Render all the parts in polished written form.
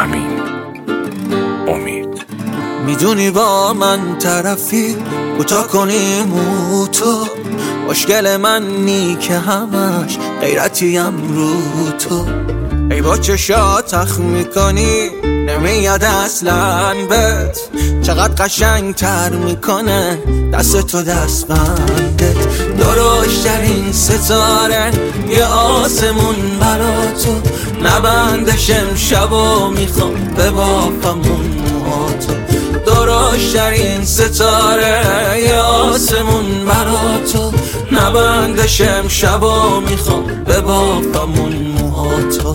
همین امید. میدونی با من طرفی کوتاه کنی مو تو، مشکل من نی که همش غیرتیم رو تو. ای با چشات تخ میکنی نمیاد اصلا بهت، چقدر قشنگ تر میکنه دست تو دستبندت. درشترین ستاره یه آسمون برا تو، نبندش امشب و میخوام ببافمون موهاتو. درشترین ستاره یه آسمون برا تو، نبندش امشب و میخوام ببافمون موهاتو.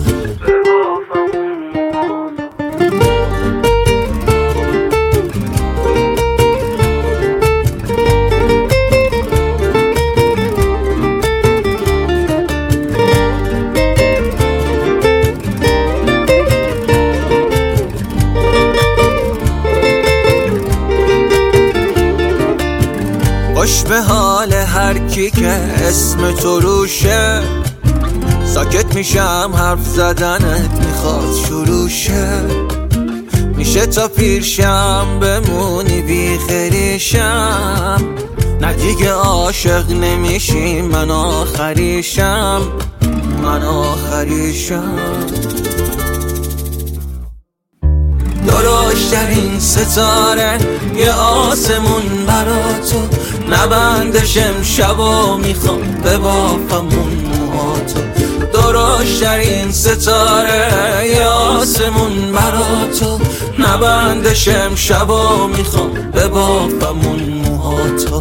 خوش به حال هر کی که اسم تو روشه، ساکت میشم حرف زدنت میخواد شروع شه. میشه تا پیرشم بمونی بی خریشم، نه دیگه عاشق نمیشی من آخریشم، من آخریشم. درشترین ستاره یه آسمون برا تو، نبندش امشب و میخوام ببافمون موهاتو. درشترین ستاره یه آسمون برا تو، نبندش امشب و میخوام ببافمون موهاتو.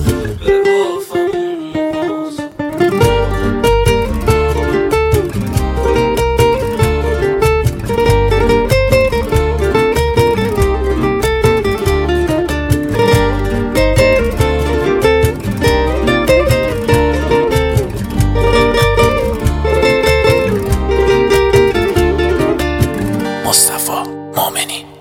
مصطفی مؤمنی.